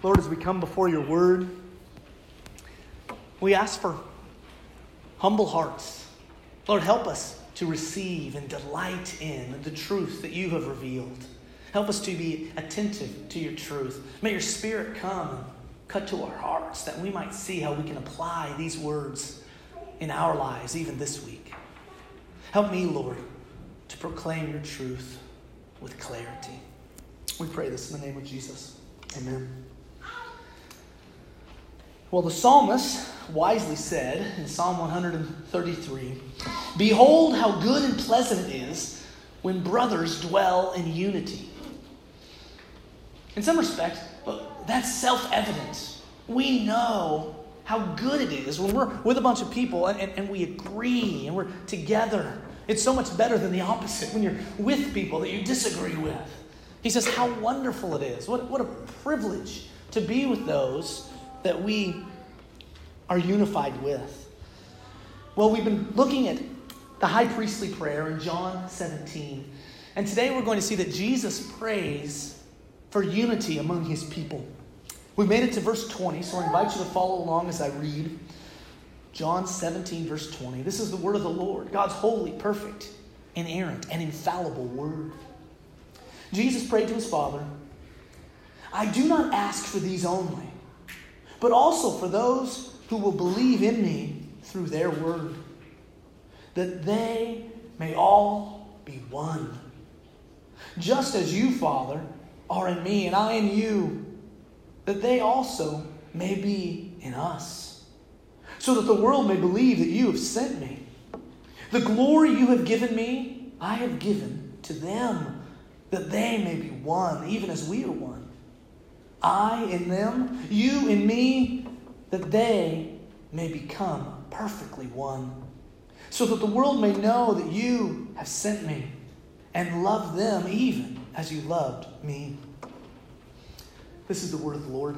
Lord, as we come before your word, we ask for humble hearts. Lord, help us to receive and delight in the truth that you have revealed. Help us to be attentive to your truth. May your Spirit come and cut to our hearts that we might see how we can apply these words in our lives even this week. Help me, Lord, to proclaim your truth with clarity. We pray this in the name of Jesus. Amen. Well, the psalmist wisely said in Psalm 133, "Behold how good and pleasant it is when brothers dwell in unity." In some respects, that's self-evident. We know how good it is when we're with a bunch of people and we agree and we're together. It's so much better than the opposite when you're with people that you disagree with. He says how wonderful it is. What a privilege to be with those that we are unified with. Well, we've been looking at the high priestly prayer in John 17. And today we're going to see that Jesus prays for unity among his people. We made it to verse 20, so I invite you to follow along as I read. John 17, verse 20. This is the word of the Lord, God's holy, perfect, inerrant, and infallible word. Jesus prayed to his Father, "I do not ask for these only, but also for those who will believe in me through their word, that they may all be one. Just as you, Father, are in me and I in you, that they also may be in us, so that the world may believe that you have sent me. The glory you have given me, I have given to them, that they may be one, even as we are one. I in them, you in me, that they may become perfectly one, so that the world may know that you have sent me and loved them even as you loved me." This is the word of the Lord.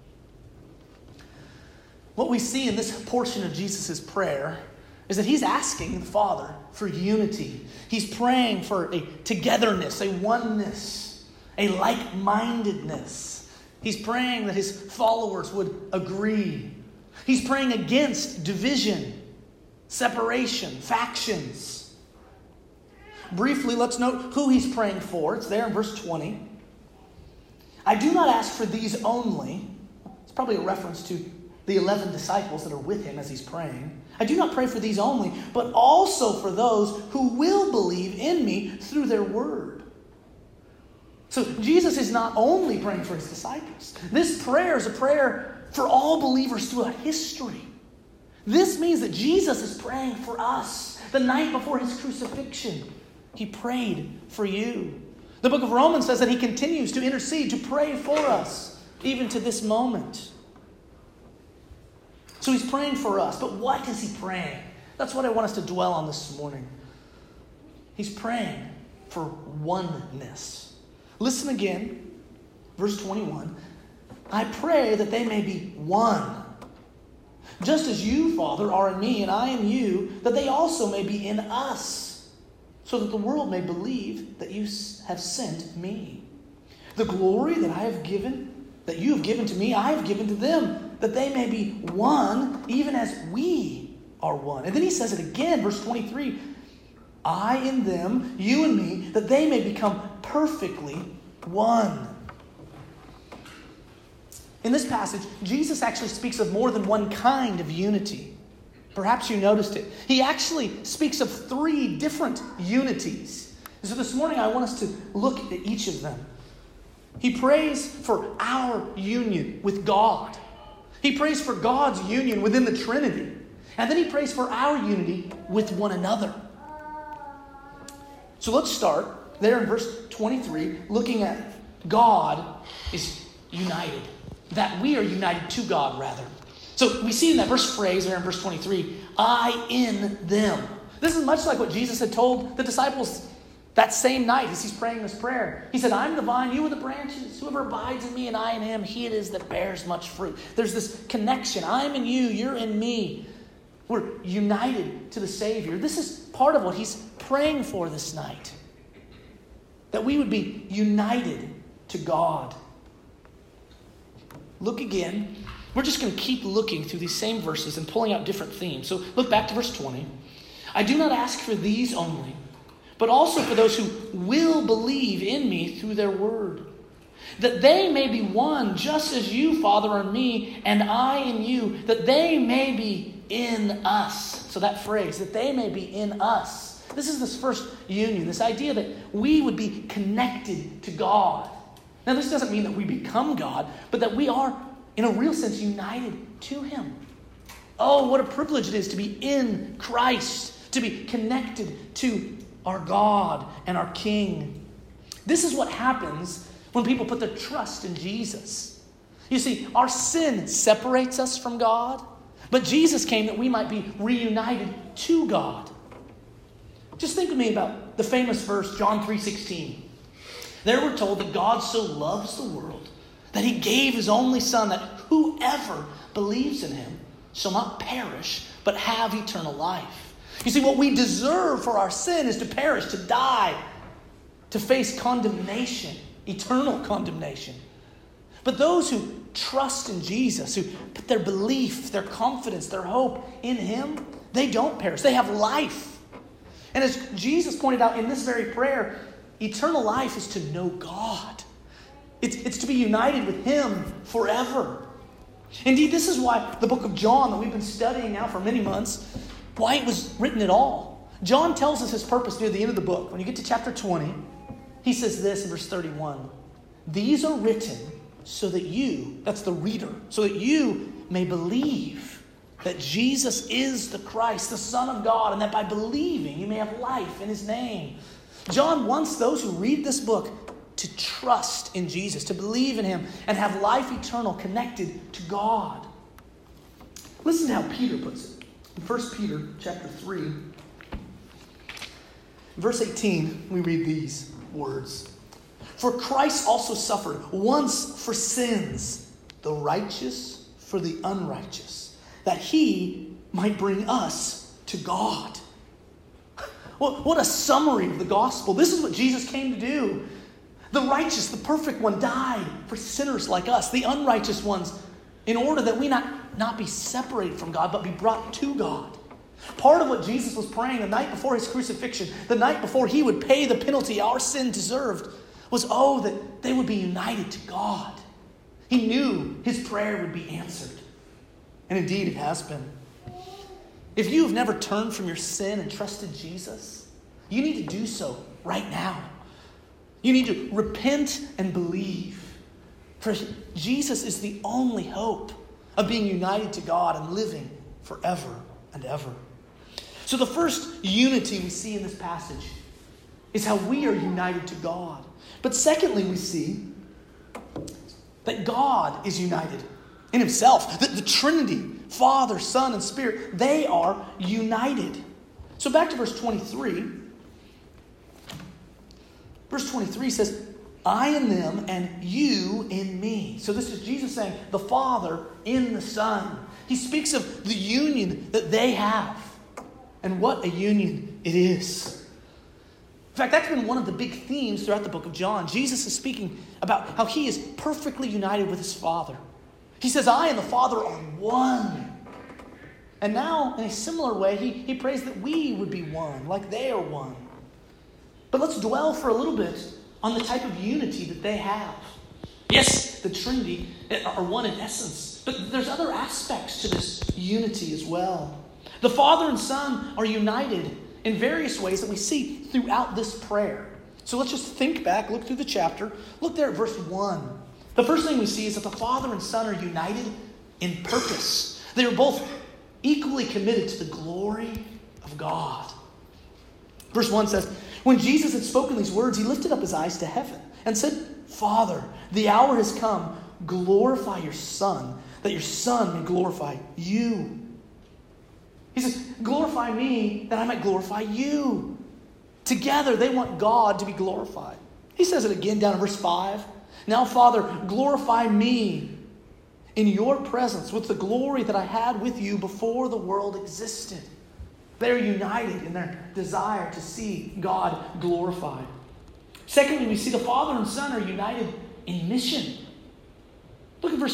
What we see in this portion of Jesus' prayer is that he's asking the Father for unity. He's praying for a togetherness, a oneness, a like-mindedness. He's praying that his followers would agree. He's praying against division, separation, factions. Briefly, let's note who he's praying for. It's there in verse 20. "I do not ask for these only." It's probably a reference to the 11 disciples that are with him as he's praying. "I do not pray for these only, but also for those who will believe in me through their word." So Jesus is not only praying for his disciples. This prayer is a prayer for all believers throughout history. This means that Jesus is praying for us. The night before his crucifixion, he prayed for you. The book of Romans says that he continues to intercede, to pray for us, even to this moment. So he's praying for us. But what is he praying? That's what I want us to dwell on this morning. He's praying for oneness. Listen again, verse 21. "I pray that they may be one. Just as you, Father, are in me and I in you, that they also may be in us, so that the world may believe that you have sent me. The glory that you have given to me, I have given to them, that they may be one, even as we are one." And then he says it again, verse 23. "I in them, you in me, that they may become perfectly one." In this passage, Jesus actually speaks of more than one kind of unity. Perhaps you noticed it. He actually speaks of 3 different unities. So this morning I want us to look at each of them. He prays for our union with God. He prays for God's union within the Trinity. And then he prays for our unity with one another. So let's start there in verse 23, looking at God is united. That we are united to God, rather. So we see in that first phrase there in verse 23, "I in them." This is much like what Jesus had told the disciples that same night as he's praying this prayer. He said, "I'm the vine, you are the branches. Whoever abides in me and I in him, he it is that bears much fruit." There's this connection. I'm in you, you're in me. We're united to the Savior. This is part of what he's praying for this night. That we would be united to God. Look again. We're just going to keep looking through these same verses and pulling out different themes. So look back to verse 20. I do not ask for these only, but also for those who will believe in me through their word, that they may be one, just as you, Father, are in me, and I in you, that they may be in us. So that phrase, that they may be in us. This is this first union, this idea that we would be connected to God. Now, this doesn't mean that we become God, but that we are, in a real sense, united to him. Oh, what a privilege it is to be in Christ, to be connected to our God and our King. This is what happens when people put their trust in Jesus. You see, our sin separates us from God, but Jesus came that we might be reunited to God. Just think with me about the famous verse, John 3:16. There we're told that God so loves the world that he gave his only Son, that whoever believes in him shall not perish, but have eternal life. You see, what we deserve for our sin is to perish, to die, to face condemnation, eternal condemnation. But those who trust in Jesus, who put their belief, their confidence, their hope in him, they don't perish. They have life. And as Jesus pointed out in this very prayer, eternal life is to know God. It's to be united with him forever. Indeed, this is why the book of John that we've been studying now for many months, why it was written at all. John tells us his purpose near the end of the book. When you get to chapter 20, he says this in verse 31. These are written so that you, that's the reader, so that you may believe that Jesus is the Christ, the Son of God, and that by believing you may have life in his name. John wants those who read this book to trust in Jesus, to believe in him, and have life eternal connected to God. Listen to how Peter puts it. In 1 Peter chapter 3, verse 18, we read these words. For Christ also suffered once for sins, the righteous for the unrighteous, that he might bring us to God. What a summary of the gospel. This is what Jesus came to do. The righteous, the perfect one, died for sinners like us, the unrighteous ones, in order that we not be separated from God, but be brought to God. Part of what Jesus was praying the night before his crucifixion, the night before he would pay the penalty our sin deserved, was, that they would be united to God. He knew his prayer would be answered. And indeed, it has been. If you have never turned from your sin and trusted Jesus, you need to do so right now. You need to repent and believe. For Jesus is the only hope of being united to God and living forever and ever. So the first unity we see in this passage is how we are united to God. But secondly, we see that God is united in himself. The Trinity, Father, Son, and Spirit, they are united. So back to verse 23. Verse 23 says, I in them and you in me. So this is Jesus saying, the Father in the Son. He speaks of the union that they have. And what a union it is. In fact, that's been one of the big themes throughout the book of John. Jesus is speaking about how he is perfectly united with his Father. He says, I and the Father are one. And now, in a similar way, he prays that we would be one, like they are one. But let's dwell for a little bit on the type of unity that they have. Yes, the Trinity are one in essence, but there's other aspects to this unity as well. The Father and Son are united in various ways that we see throughout this prayer. So let's just think back, look through the chapter. Look there at verse 1. The first thing we see is that the Father and Son are united in purpose. They are both equally committed to the glory of God. Verse 1 says, when Jesus had spoken these words, he lifted up his eyes to heaven and said, Father, the hour has come. Glorify your Son, that your Son may glorify you. He says, glorify me, that I might glorify you. Together, they want God to be glorified. He says it again down in verse 5. Now, Father, glorify me in your presence with the glory that I had with you before the world existed. They're united in their desire to see God glorified. Secondly, we see the Father and Son are united in mission. Look at verses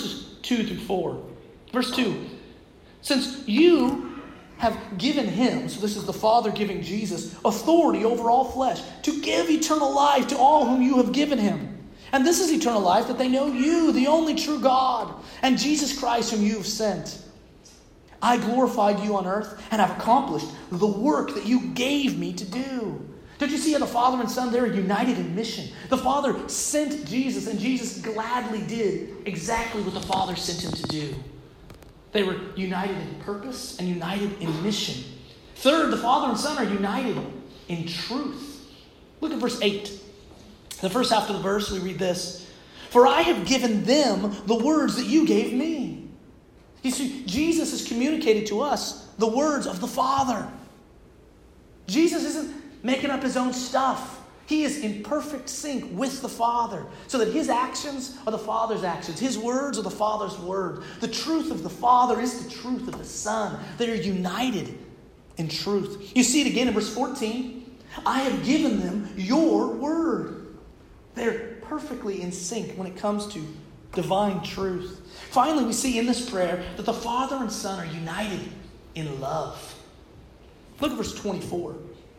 2 through 4. Verse 2. Since you have given him, so this is the Father giving Jesus, authority over all flesh, to give eternal life to all whom you have given him. And this is eternal life, that they know you, the only true God, and Jesus Christ whom you have sent. I glorified you on earth and have accomplished the work that you gave me to do. Don't you see how the Father and Son, they're united in mission? The Father sent Jesus, and Jesus gladly did exactly what the Father sent him to do. They were united in purpose and united in mission. Third, the Father and Son are united in truth. Look at verse 8. The first half of the verse, we read this. For I have given them the words that you gave me. You see, Jesus has communicated to us the words of the Father. Jesus isn't making up his own stuff. He is in perfect sync with the Father, so that his actions are the Father's actions. His words are the Father's word. The truth of the Father is the truth of the Son. They are united in truth. You see it again in verse 14. I have given them your word. They're perfectly in sync when it comes to divine truth. Finally, we see in this prayer that the Father and Son are united in love. Look at verse 24.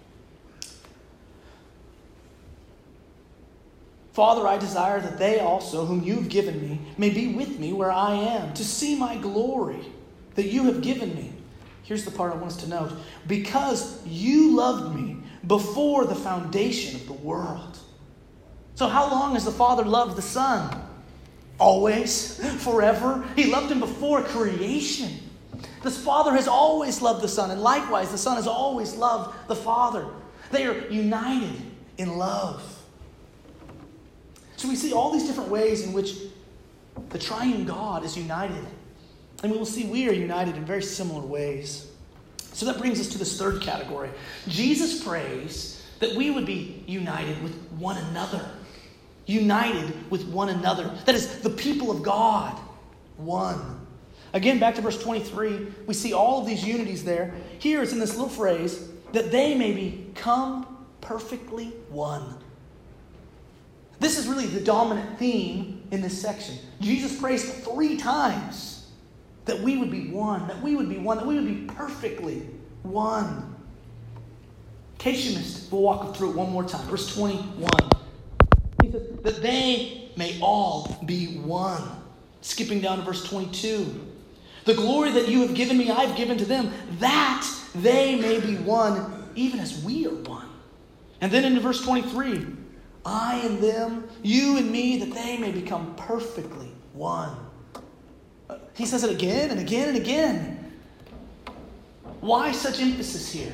Father, I desire that they also, whom you've given me, may be with me where I am, to see my glory that you have given me. Here's the part I want us to note. Because you loved me before the foundation of the world. So how long has the Father loved the Son? Always, forever. He loved him before creation. The Father has always loved the Son, and likewise the Son has always loved the Father. They are united in love. So we see all these different ways in which the triune God is united. And we will see we are united in very similar ways. So that brings us to this third category. Jesus prays that we would be united with one another. United with one another. That is, the people of God. One. Again, back to verse 23, we see all of these unities there. Here it's in this little phrase, that they may become perfectly one. This is really the dominant theme in this section. Jesus prays 3 times that we would be one, that we would be one, that we would be perfectly one. In case you missed it, we'll walk through it one more time. Verse 21. He says that they may all be one. Skipping down to verse 22. The glory that you have given me, I've given to them, that they may be one, even as we are one. And then into verse 23. I and them, you and me, that they may become perfectly one. He says it again and again and again. Why such emphasis here?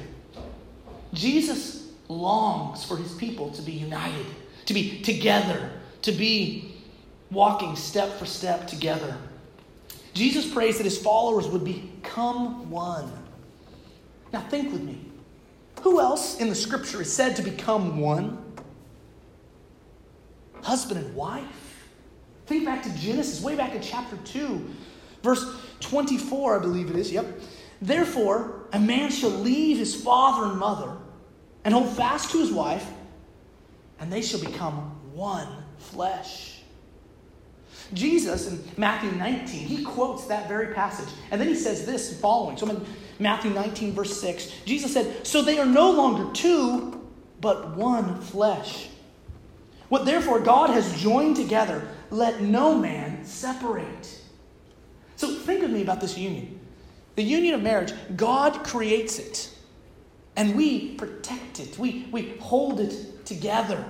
Jesus longs for his people to be united, to be together, to be walking step for step together. Jesus prays that his followers would become one. Now think with me. Who else in the scripture is said to become one? Husband and wife. Think back to Genesis, way back in chapter 2, verse 24, I believe it is. Yep. Therefore, a man shall leave his father and mother and hold fast to his wife, and they shall become one flesh. Jesus in Matthew 19, he quotes that very passage. And then he says this following. So in Matthew 19, verse 6, Jesus said, so they are no longer two, but one flesh. What therefore God has joined together, let no man separate. So think with me about this union. The union of marriage, God creates it. And we protect it. We hold it together.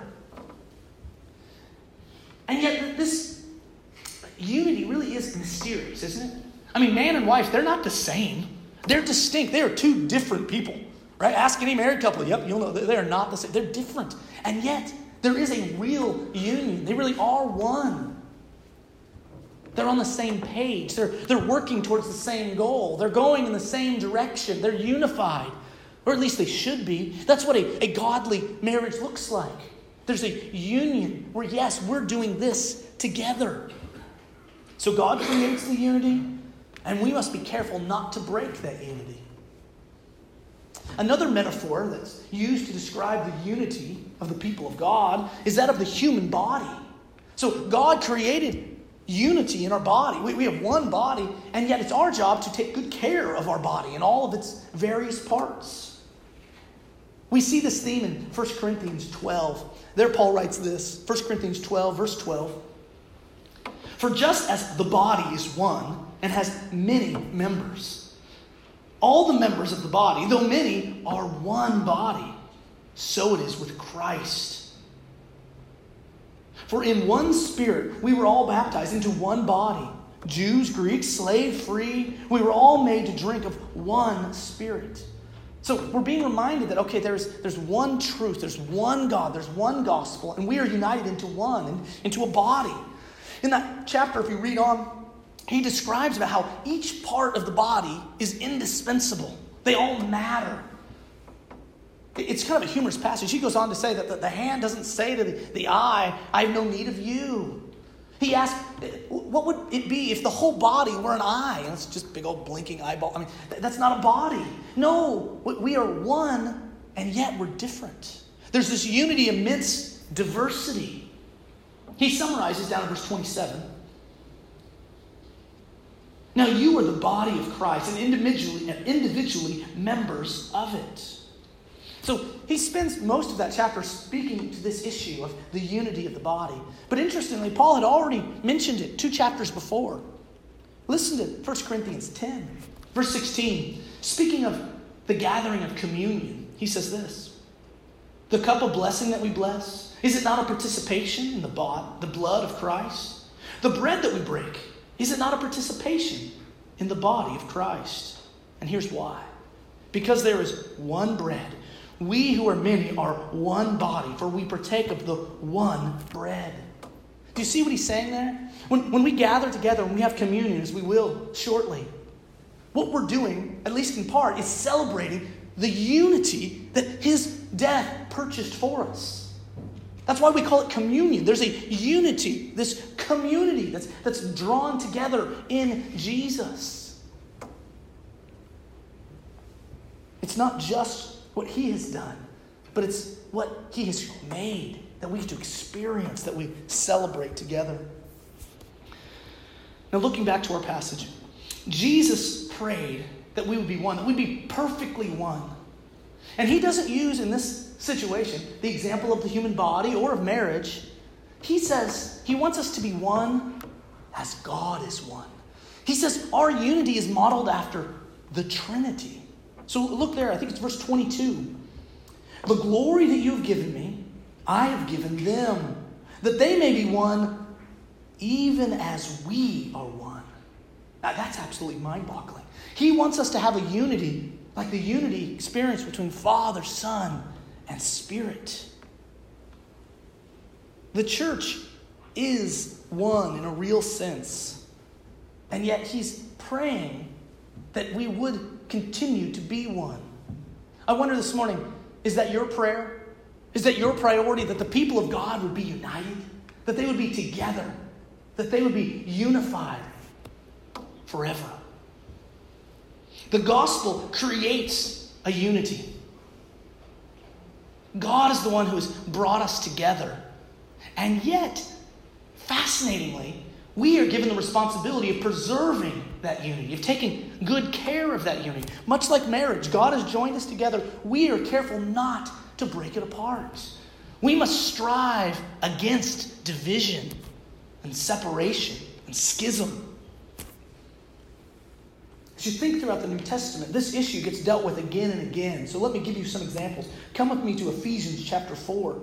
And yet this unity really is mysterious, isn't it? I mean, man and wife, they're not the same. They're distinct. They are two different people. Right? Ask any married couple. Yep, you'll know they are not the same. They're different. And yet, there is a real union. They really are one. They're on the same page. They're working towards the same goal. They're going in the same direction. They're unified. Or at least they should be. That's what a godly marriage looks like. There's a union where, yes, we're doing this together. So God creates the unity, and we must be careful not to break that unity. Another metaphor that's used to describe the unity of the people of God is that of the human body. So God created unity in our body. We have one body, and yet it's our job to take good care of our body and all of its various parts. We see this theme in 1 Corinthians 12. There Paul writes this, 1 Corinthians 12, verse 12. For just as the body is one and has many members, all the members of the body, though many, are one body, so it is with Christ. For in one Spirit we were all baptized into one body, Jews, Greeks, slave, free. We were all made to drink of one Spirit. So we're being reminded that, okay, there's one truth, there's one God, there's one gospel, and we are united into one, into a body. In that chapter, if you read on, he describes about how each part of the body is indispensable. They all matter. It's kind of a humorous passage. He goes on to say that the hand doesn't say to the eye, I have no need of you. He asks, what would it be if the whole body were an eye? And it's just big old blinking eyeball. I mean, that's not a body. No, we are one, and yet we're different. There's this unity amidst diversity. He summarizes down in verse 27. Now you are the body of Christ, and individually members of it. So he spends most of that chapter speaking to this issue of the unity of the body. But interestingly, Paul had already mentioned it 2 chapters before. Listen to 1 Corinthians 10, verse 16. Speaking of the gathering of communion, he says this. The cup of blessing that we bless, is it not a participation in the blood of Christ? The bread that we break, is it not a participation in the body of Christ? And here's why. Because there is one bread. We who are many are one body, for we partake of the one bread. Do you see what he's saying there? When we gather together and we have communion, as we will shortly, what we're doing, at least in part, is celebrating the unity that his death purchased for us. That's why we call it communion. There's a unity, this community that's drawn together in Jesus. It's not just what he has done, but it's what he has made that we get to experience, that we celebrate together. Now, looking back to our passage, Jesus prayed that we would be one, that we'd be perfectly one. And he doesn't use in this situation the example of the human body or of marriage. He says he wants us to be one as God is one. He says our unity is modeled after the Trinity. So look there, I think it's verse 22. The glory that you have given me, I have given them, that they may be one, even as we are one. Now that's absolutely mind-boggling. He wants us to have a unity, like the unity experience between Father, Son, and Spirit. The church is one in a real sense. And yet he's praying that we would continue to be one. I wonder this morning, is that your prayer? Is that your priority, that the people of God would be united? That they would be together? That they would be unified forever? The gospel creates a unity. God is the one who has brought us together. And yet, fascinatingly, we are given the responsibility of preserving that unity, of taking good care of that unity. Much like marriage, God has joined us together. We are careful not to break it apart. We must strive against division and separation and schism. As you think throughout the New Testament, this issue gets dealt with again and again. So let me give you some examples. Come with me to Ephesians chapter 4.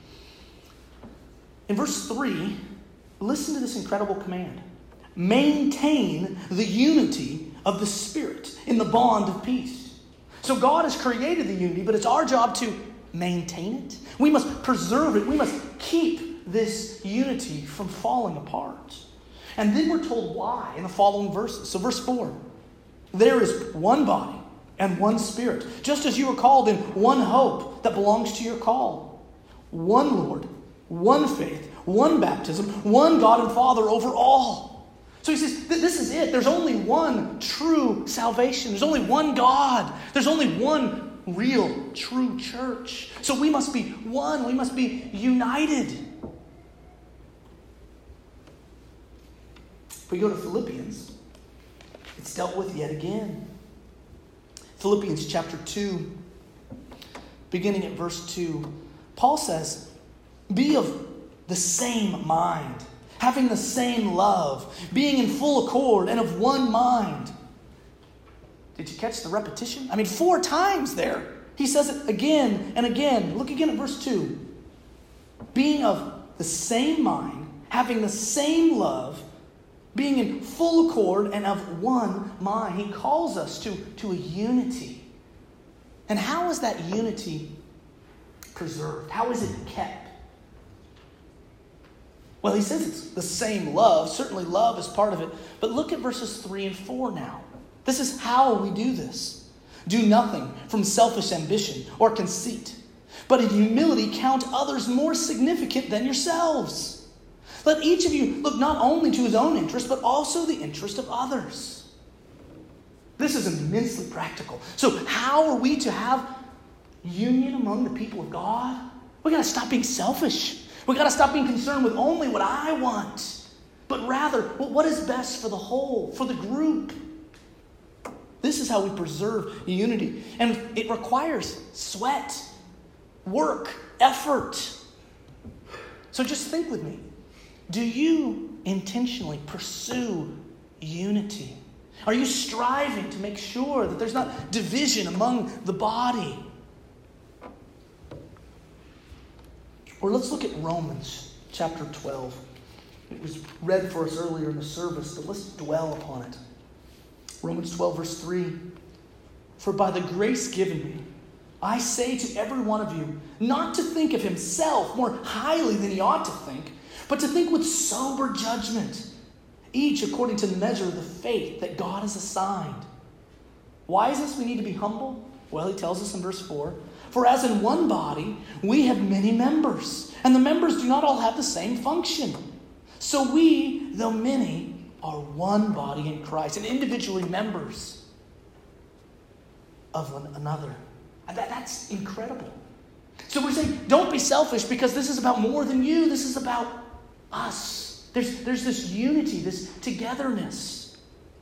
In verse 3, listen to this incredible command. Maintain the unity of the Spirit in the bond of peace. So God has created the unity, but it's our job to maintain it. We must preserve it. We must keep this unity from falling apart. And then we're told why in the following verses. So verse 4, there is one body and one Spirit, just as you were called in one hope that belongs to your call. One Lord, one faith, one baptism, one God and Father over all. So he says, this is it. There's only one true salvation. There's only one God. There's only one real, true church. So we must be one. We must be united. If we go to Philippians, it's dealt with yet again. Philippians chapter 2, beginning at verse 2, Paul says, be of the same mind, having the same love, being in full accord and of one mind. Did you catch the repetition? 4 times there. He says it again and again. Look again at verse 2. Being of the same mind, having the same love, being in full accord and of one mind. He calls us to a unity. And how is that unity preserved? How is it kept? Well, he says it's the same love. Certainly love is part of it. But look at verses 3 and 4 now. This is how we do this. Do nothing from selfish ambition or conceit, but in humility count others more significant than yourselves. Let each of you look not only to his own interest, but also the interest of others. This is immensely practical. So how are we to have union among the people of God? We got to stop being selfish. We got to stop being concerned with only what I want, but rather what is best for the whole, for the group. This is how we preserve unity. And it requires sweat, work, effort. So just think with me. Do you intentionally pursue unity? Are you striving to make sure that there's not division among the body? Or let's look at Romans chapter 12. It was read for us earlier in the service, but let's dwell upon it. Romans 12, verse 3. For by the grace given me, I say to every one of you, not to think of himself more highly than he ought to think, but to think with sober judgment, each according to the measure of the faith that God has assigned. Why is this we need to be humble? Well, he tells us in verse 4, for as in one body we have many members, and the members do not all have the same function. So we, though many, are one body in Christ, and individually members of one another. That's incredible. So we're saying, don't be selfish, because this is about more than you. This is about us. There's this unity, this togetherness.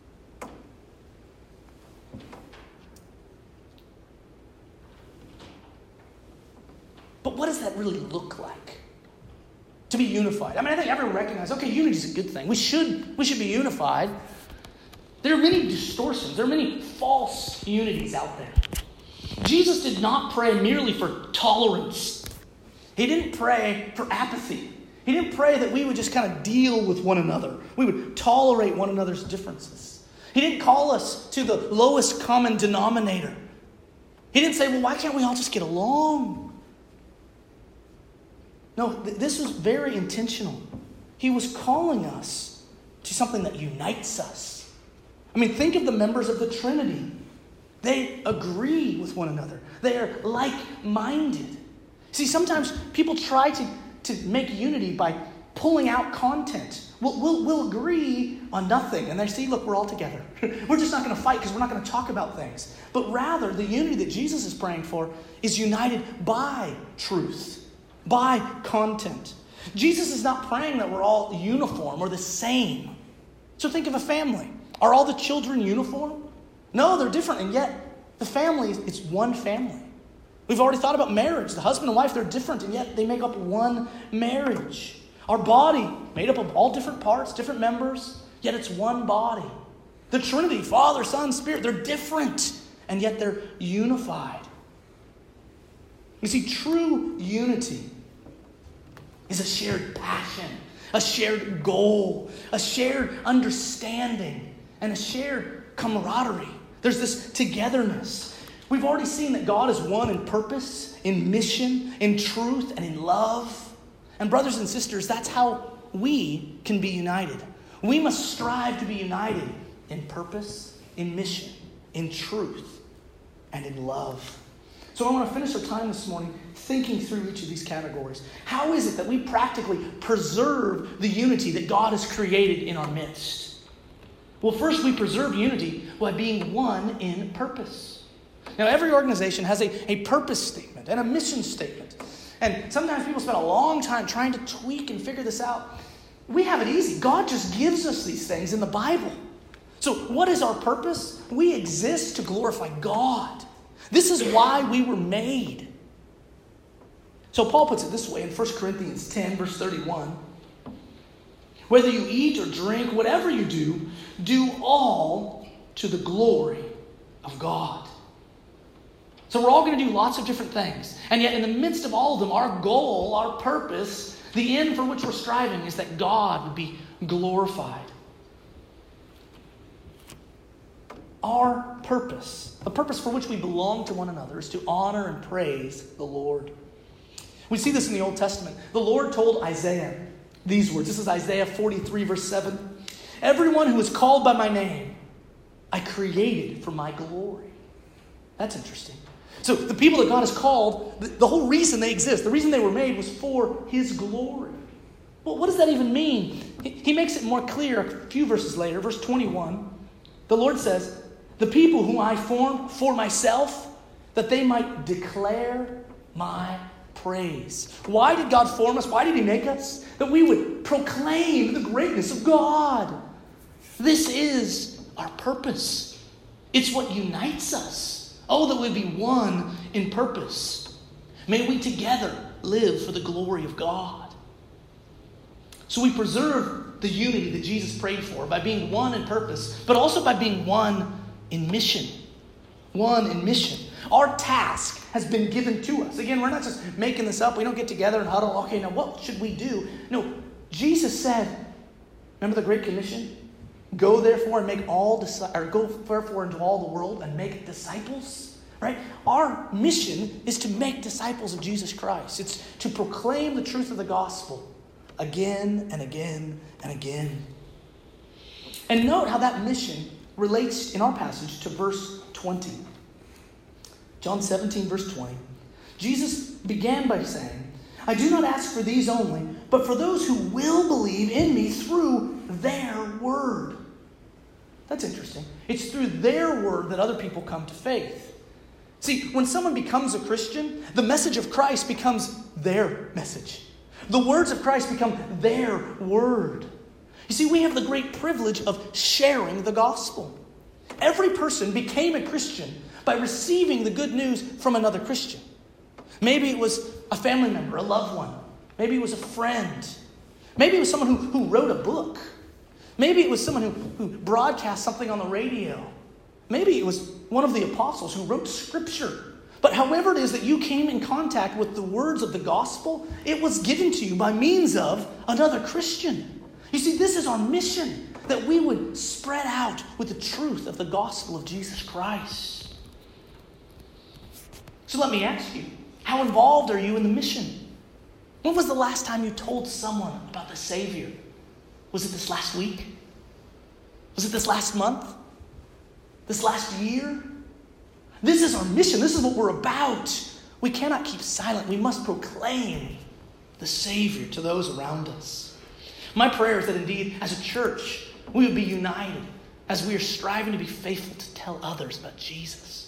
But what does that really look like? To be unified. I think everyone recognizes, okay, unity is a good thing. We should be unified. There are many distortions. There are many false unities out there. Jesus did not pray merely for tolerance. He didn't pray for apathy. He didn't pray that we would just kind of deal with one another. We would tolerate one another's differences. He didn't call us to the lowest common denominator. He didn't say, well, why can't we all just get along? No, this was very intentional. He was calling us to something that unites us. Think of the members of the Trinity. They agree with one another. They are like-minded. See, sometimes people try to make unity by pulling out content. We'll agree on nothing. And they say, look, we're all together. We're just not going to fight because we're not going to talk about things. But rather, the unity that Jesus is praying for is united by truth, by content. Jesus is not praying that we're all uniform or the same. So think of a family. Are all the children uniform? No, they're different, and yet the family is one family. We've already thought about marriage. The husband and wife, they're different, and yet they make up one marriage. Our body, made up of all different parts, different members, yet it's one body. The Trinity, Father, Son, Spirit, they're different, and yet they're unified. You see, true unity is a shared passion, a shared goal, a shared understanding, and a shared camaraderie. There's this togetherness. We've already seen that God is one in purpose, in mission, in truth, and in love. And brothers and sisters, that's how we can be united. We must strive to be united in purpose, in mission, in truth, and in love. So I want to finish our time this morning thinking through each of these categories. How is it that we practically preserve the unity that God has created in our midst? Well, first we preserve unity by being one in purpose. Now, every organization has a purpose statement and a mission statement. And sometimes people spend a long time trying to tweak and figure this out. We have it easy. God just gives us these things in the Bible. So what is our purpose? We exist to glorify God. This is why we were made. So Paul puts it this way in 1 Corinthians 10, verse 31. Whether you eat or drink, whatever you do all to the glory of God. So we're all going to do lots of different things. And yet in the midst of all of them, our goal, our purpose, the end for which we're striving is that God would be glorified. Our purpose, the purpose for which we belong to one another, is to honor and praise the Lord. We see this in the Old Testament. The Lord told Isaiah these words. This is Isaiah 43, verse 7. Everyone who is called by my name, I created for my glory. That's interesting. So the people that God has called, the whole reason they exist, the reason they were made was for His glory. Well, what does that even mean? He makes it more clear a few verses later. Verse 21, the Lord says, the people whom I formed for myself, that they might declare my praise. Why did God form us? Why did He make us? That we would proclaim the greatness of God. This is our purpose. It's what unites us. Oh, that we'd be one in purpose. May we together live for the glory of God. So we preserve the unity that Jesus prayed for by being one in purpose, but also by being one in mission. One in mission. Our task has been given to us. Again, we're not just making this up. We don't get together and huddle. Okay, now what should we do? No, Jesus said, remember the Great Commission? Go therefore and make go therefore into all the world and make disciples. Right? Our mission is to make disciples of Jesus Christ. It's to proclaim the truth of the gospel again and again and again. And note how that mission relates in our passage to verse 20. John 17, verse 20. Jesus began by saying, I do not ask for these only, but for those who will believe in me through their word. That's interesting. It's through their word that other people come to faith. See, when someone becomes a Christian, the message of Christ becomes their message. The words of Christ become their word. You see, we have the great privilege of sharing the gospel. Every person became a Christian by receiving the good news from another Christian. Maybe it was a family member, a loved one. Maybe it was a friend. Maybe it was someone who wrote a book. Maybe it was someone who broadcast something on the radio. Maybe it was one of the apostles who wrote scripture. But however it is that you came in contact with the words of the gospel, it was given to you by means of another Christian. You see, this is our mission, that we would spread out with the truth of the gospel of Jesus Christ. So let me ask you, how involved are you in the mission? When was the last time you told someone about the Savior? Was it this last week? Was it this last month? This last year? This is our mission. This is what we're about. We cannot keep silent. We must proclaim the Savior to those around us. My prayer is that indeed, as a church, we would be united as we are striving to be faithful to tell others about Jesus.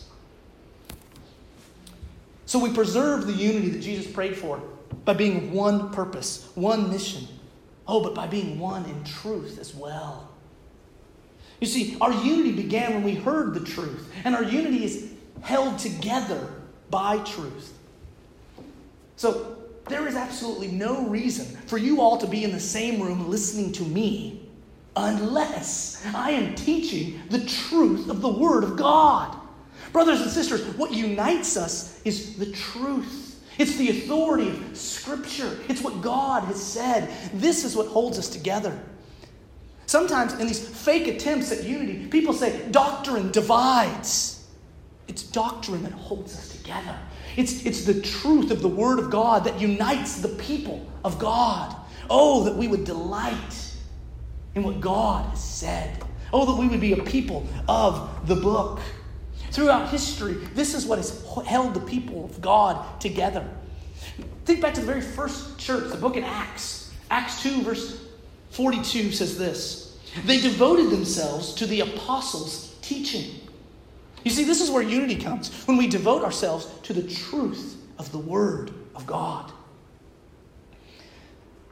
So we preserve the unity that Jesus prayed for by being one purpose, one mission. Oh, but by being one in truth as well. You see, our unity began when we heard the truth, and our unity is held together by truth. So there is absolutely no reason for you all to be in the same room listening to me unless I am teaching the truth of the Word of God. Brothers and sisters, what unites us is the truth. It's the authority of Scripture. It's what God has said. This is what holds us together. Sometimes in these fake attempts at unity, people say doctrine divides. It's doctrine that holds us together. It's the truth of the Word of God that unites the people of God. Oh, that we would delight in what God has said. Oh, that we would be a people of the book. Throughout history, this is what has held the people of God together. Think back to the very first church, the book in Acts. Acts 2, verse 42 says this. They devoted themselves to the apostles' teaching. You see, this is where unity comes, when we devote ourselves to the truth of the Word of God.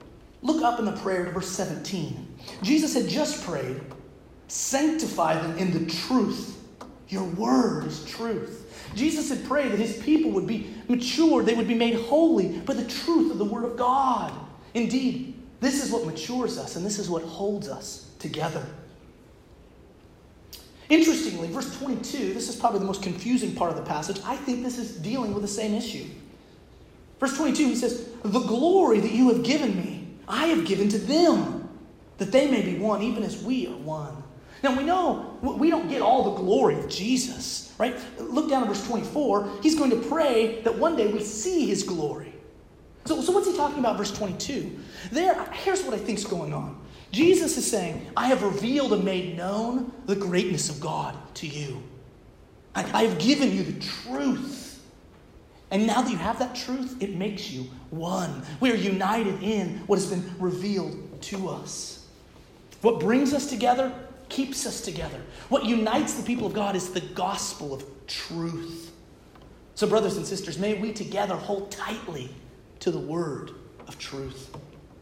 look up in the prayer to verse 17. Jesus had just prayed, sanctify them in the truth. Your word is truth. Jesus had prayed that his people would be mature, they would be made holy by the truth of the word of God. Indeed, this is what matures us, and this is what holds us together. Interestingly, verse 22, this is probably the most confusing part of the passage. I think this is dealing with the same issue. Verse 22, he says, the glory that you have given me, I have given to them, that they may be one, even as we are one. Now we know we don't get all the glory of Jesus, right? Look down at verse 24. He's going to pray that one day we see his glory. So what's he talking about, verse 22? Here's what I think is going on. Jesus is saying, I have revealed and made known the greatness of God to you. I have given you the truth. And now that you have that truth, it makes you one. We are united in what has been revealed to us. What brings us together keeps us together. What unites the people of God is the gospel of truth. So brothers and sisters, may we together hold tightly to the word of truth.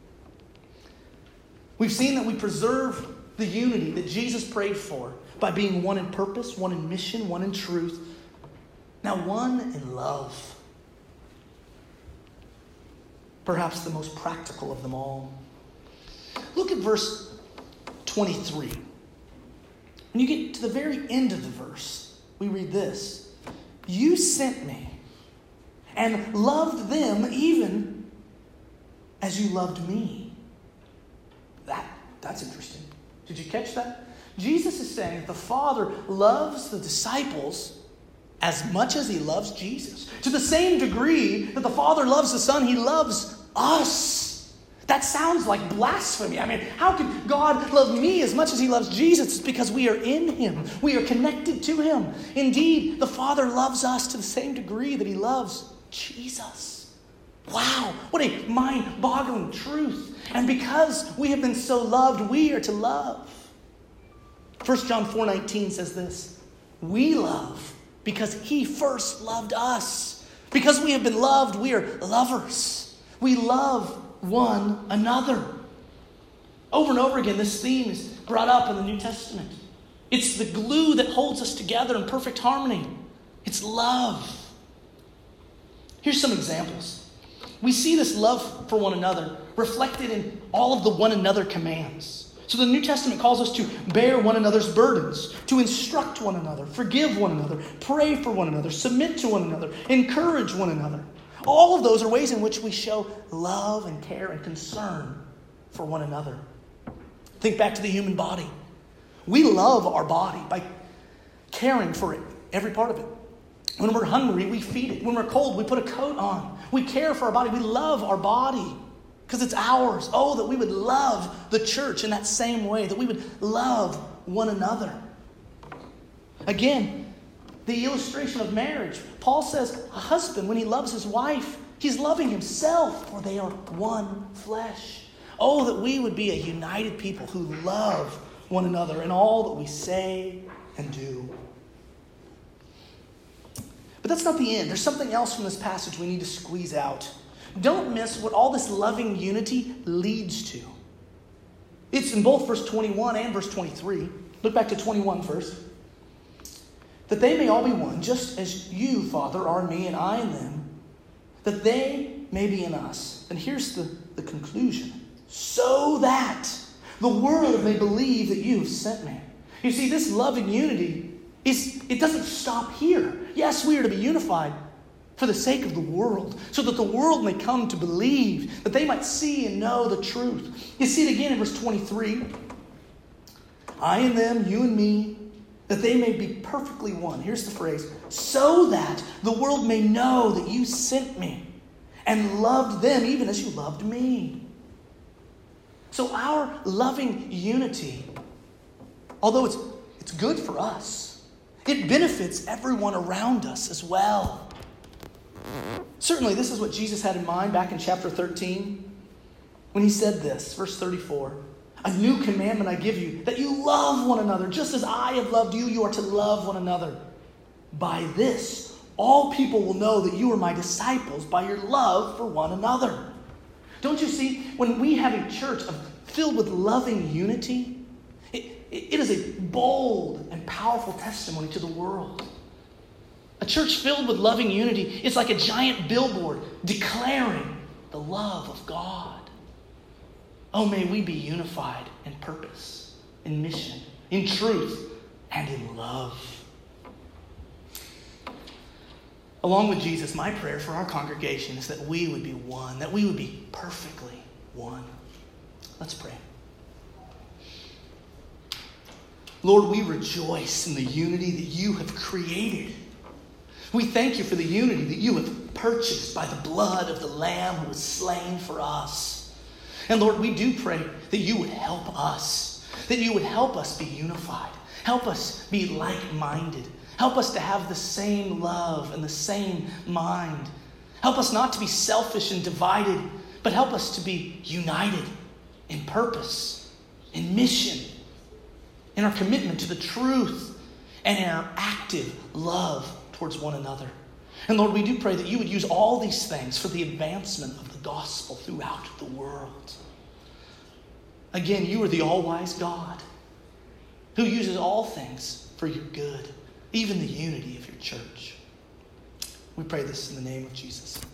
We've seen that we preserve the unity that Jesus prayed for by being one in purpose, one in mission, one in truth. Now one in love. Perhaps the most practical of them all. Look at verse 23. When you get to the very end of the verse, we read this. You sent me and loved them even as you loved me. That's interesting. Did you catch that? Jesus is saying that the Father loves the disciples as much as he loves Jesus. To the same degree that the Father loves the Son, he loves us. That sounds like blasphemy. I mean, how could God love me as much as he loves Jesus? It's because we are in him. We are connected to him. Indeed, the Father loves us to the same degree that he loves Jesus. Wow, what a mind-boggling truth. And because we have been so loved, we are to love. 1 John 4:19 says this. We love because he first loved us. Because we have been loved, we are lovers. We love one another. Over and over again, this theme is brought up in the New Testament. It's the glue that holds us together in perfect harmony. It's love. Here's some examples. We see this love for one another reflected in all of the one another commands. So the New Testament calls us to bear one another's burdens, to instruct one another, forgive one another, pray for one another, submit to one another, encourage one another. All of those are ways in which we show love and care and concern for one another. Think back to the human body. We love our body by caring for it, every part of it. When we're hungry, we feed it. When we're cold, we put a coat on. We care for our body. We love our body because it's ours. Oh, that we would love the church in that same way, that we would love one another. Again, the illustration of marriage. Paul says a husband, when he loves his wife, he's loving himself, for they are one flesh. Oh, that we would be a united people who love one another in all that we say and do. But that's not the end. There's something else from this passage we need to squeeze out. Don't miss what all this loving unity leads to. It's in both verse 21 and verse 23. Look back to 21 first. That they may all be one, just as you, Father, are in me and I in them, that they may be in us. And here's the conclusion. So that the world may believe that you have sent me. You see, this loving unity, it doesn't stop here. Yes, we are to be unified for the sake of the world, so that the world may come to believe, that they might see and know the truth. You see it again in verse 23. I and them, you and me, that they may be perfectly one. Here's the phrase. So that the world may know that you sent me and loved them even as you loved me. So our loving unity, although it's good for us, it benefits everyone around us as well. Certainly, this is what Jesus had in mind back in chapter 13 when he said this, verse 34. A new commandment I give you, that you love one another. Just as I have loved you, you are to love one another. By this, all people will know that you are my disciples, by your love for one another. Don't you see, when we have a church filled with loving unity, it is a bold and powerful testimony to the world. A church filled with loving unity is like a giant billboard declaring the love of God. Oh, may we be unified in purpose, in mission, in truth, and in love. Along with Jesus, my prayer for our congregation is that we would be one, that we would be perfectly one. Let's pray. Lord, we rejoice in the unity that you have created. We thank you for the unity that you have purchased by the blood of the Lamb who was slain for us. And Lord, we do pray that you would help us, that you would help us be unified, help us be like-minded, help us to have the same love and the same mind. Help us not to be selfish and divided, but help us to be united in purpose, in mission, in our commitment to the truth, and in our active love towards one another. And Lord, we do pray that you would use all these things for the advancement of the gospel throughout the world. Again, you are the all-wise God who uses all things for your good, even the unity of your church. We pray this in the name of Jesus.